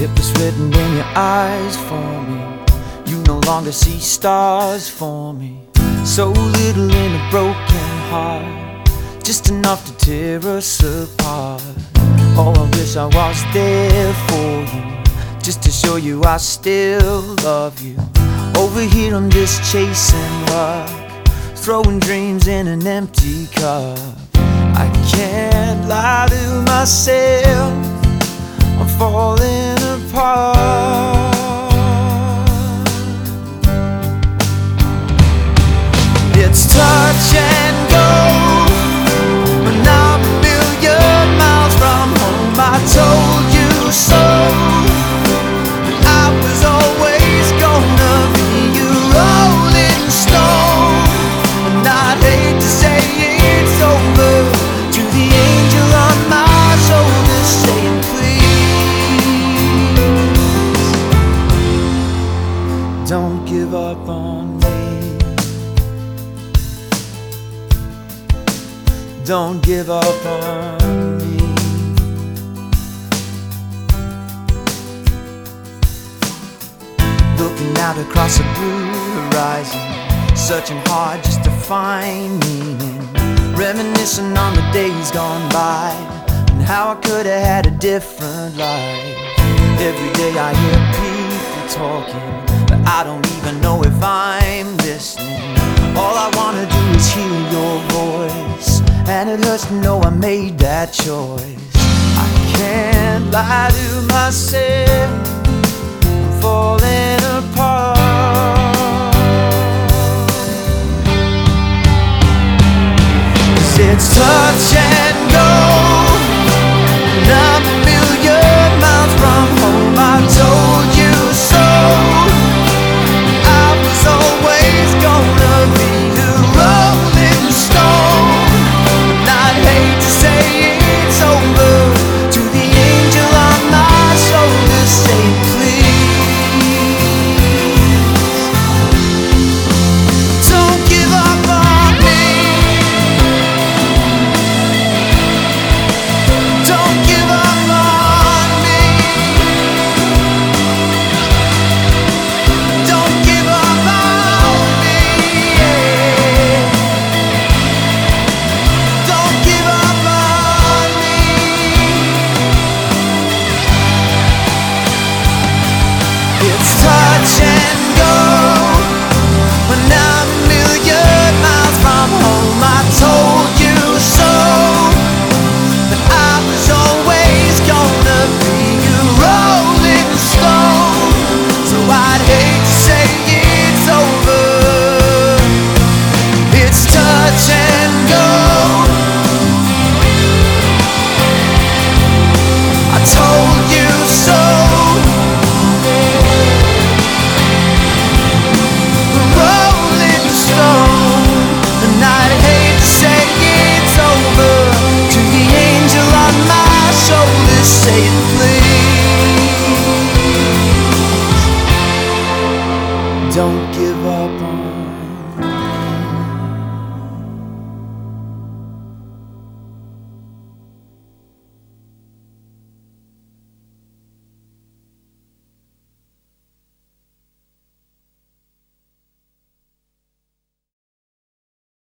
It was written in your eyes for me. You no longer see stars for me. So little in a broken heart, just enough to tear us apart. Oh, I wish I was there for you, just to show you I still love you. Over here I'm just chasing luck, throwing dreams in an empty cup. I can't lie to myself, I'm falling apart. It's touch and go, when I'm a million miles from home. I told you so, I was always gonna be your rolling stone. And I'd hate to say it's over, to the angel on my shoulder saying please, don't give up on me. Don't give up on me. Looking out across a blue horizon, searching hard just to find meaning, reminiscing on the days gone by and how I could have had a different life. Every day I hear people talking, but I don't even know if I'm listening. All I wanna do is hear your voice, and it hurts to know I made that choice. I can't lie to myself, I'm falling apart. 'Cause it's touch and go, and I'm a million miles from home. I told you so, I was always gonna be the rolling stone. And I'd hate to say it's over, to the angel on my shoulder saying please, don't give up on me. Don't give up on me. Don't give up on me. Don't give up on me. It's touch and go, when I'm a million miles from home. I told you so, but I was always gonna be your rolling stone. So I'd hate to say it's over, it's touch and go. I told you so, rolling stone. And I'd hate to say it's over, to the angel on my shoulder saying please, don't give up on me.